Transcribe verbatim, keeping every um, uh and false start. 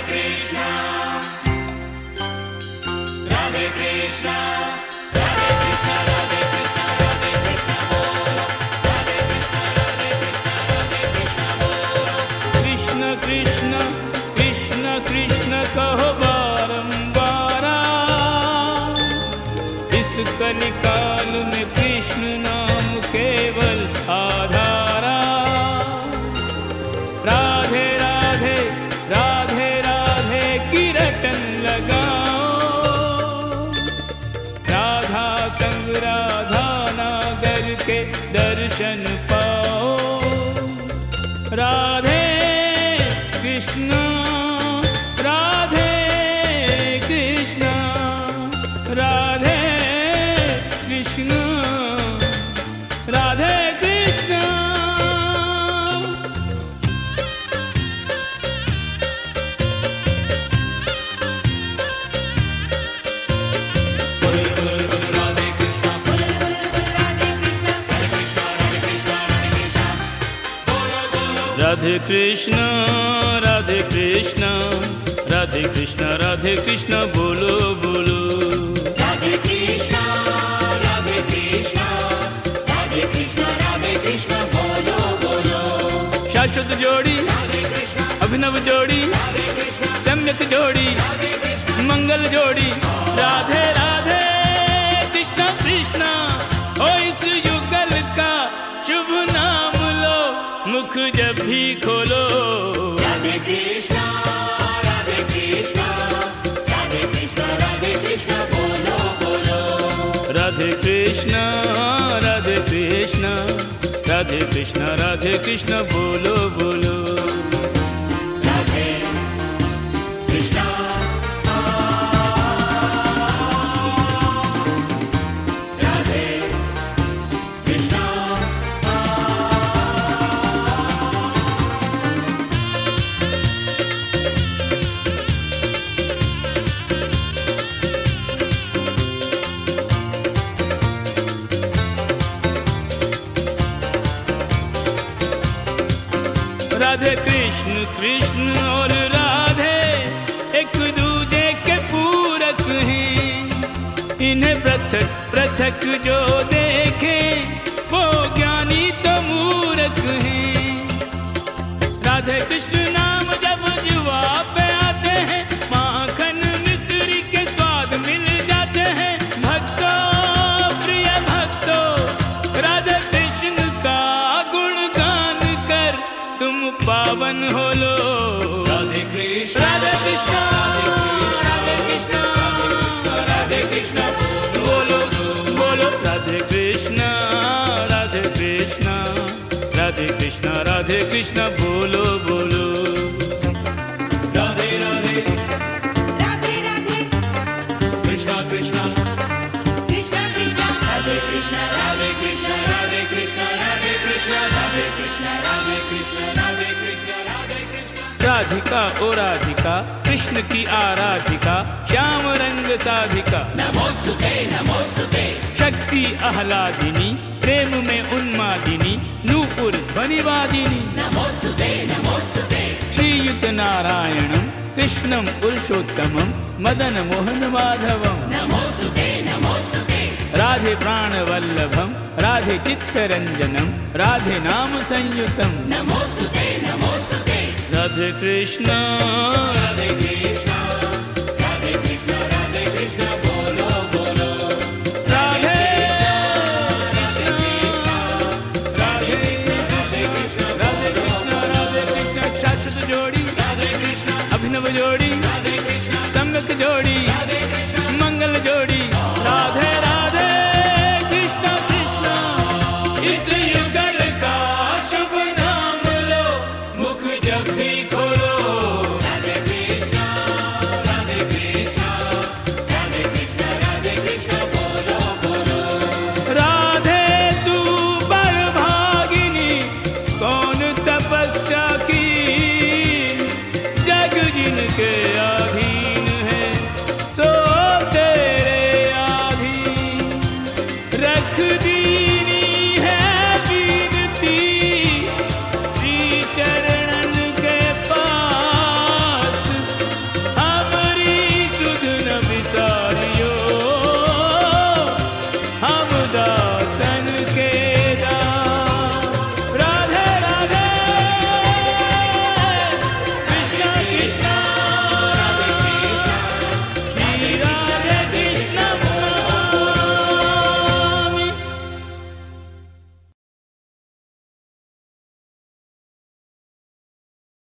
Krishna, Radhe Krishna, Radhe Krishna, Radhe Krishna, Radhe Krishna bolo, Radhe Krishna, Radhe Krishna, Radhe Krishna bolo. Krishna Krishna Krishna Krishna कहो बारंबारा, इस कलिकाल में कृष्ण नाम केवल आधारा। राधे राधे राधे राधे की रटन लगाओ, राधा संग राधा नागर के दर्शन पाओ। राधे कृष्ण राधे कृष्ण राधे कृष्ण राधे कृष्ण। राधे कृष्ण राधे कृष्ण राधे कृष्ण राधे कृष्ण बोलो बोलो। Radhe Krishna, Radhe Krishna, Radhe Krishna, Radhe Krishna bolo bolo. शाश्वत जोड़ी Radhe Krishna, अभिनव जोड़ी Radhe Krishna, सम्यक जोड़ी Radhe Krishna. मंगल जोड़ी। राधे राधे कृष्ण कृष्ण ओ इस युगल का शुभ नाम लो, मुख जब भी खोलो। Radhe Krishna, Radhe Krishna, Radhe Krishna, Radhe Krishna bolo bolo. Radhe Krishna Radhe Krishna Radhe Krishna Radhe Krishna बोलो बोलो। Radhe Krishna, Radhe Krishna. Radhe Krishna Krishna और राधे एक दूजे के पूरक हैं, इन्हें पृथक पृथक जो देखे वो ज्ञानी तो मूर्ख हैं। राधे कृष्ण नाम जब जुआ पे आते हैं, माखन मिश्री के स्वाद मिल जाते हैं। भक्तों प्रिय भक्तों, राधे कृष्ण का गुणगान कर तुम पावन हो लो। Radhe Krishna, Radhe Krishna Radhe Krishna, Radhe Krishna, Radhe Krishna बोलो बोलो। राधे कृष्ण राधे कृष्ण राधे कृष्ण राधे कृष्ण बोलो बोलो। Radhe Radhe, Radhe Radhe, Krishna Krishna, Krishna Krishna, Radhe Krishna, Radhe Krishna, Radhe Krishna, Radhe Krishna, Radhe Krishna, Radhe Krishna, Radhe Krishna, Radhe Krishna. Radhika ओ राधिका कृष्ण की आराधिका, श्याम रंग साधिका Namostute, Namostute, शक्ति आह्लादिनी, प्रेम में उन्मादिनी, Nupur ध्वनिवादिनी। Namostute, Namostute, श्रीयुत नारायणं कृष्णं पुरुषोत्तमं मदन मोहन माधवं। Namostute, Namostute, राधे प्राणवल्लभं राधे चित्तरंजनं राधे नाम संयुतं। Namostute, Namostute, Radhe Krishna Radhe Krishna, Radhe Krishna, Radhe Krishna bolo bolo. Radhe Radhe Krishna, Radhe Radhe Krishna, Radhe Krishna Radhe Krishna शाश्वत जोड़ी Radhe Krishna, अभिनव जोड़ी Radhe Krishna, सम्यक जोड़ी Radhe Krishna. मंगल जोड़ी।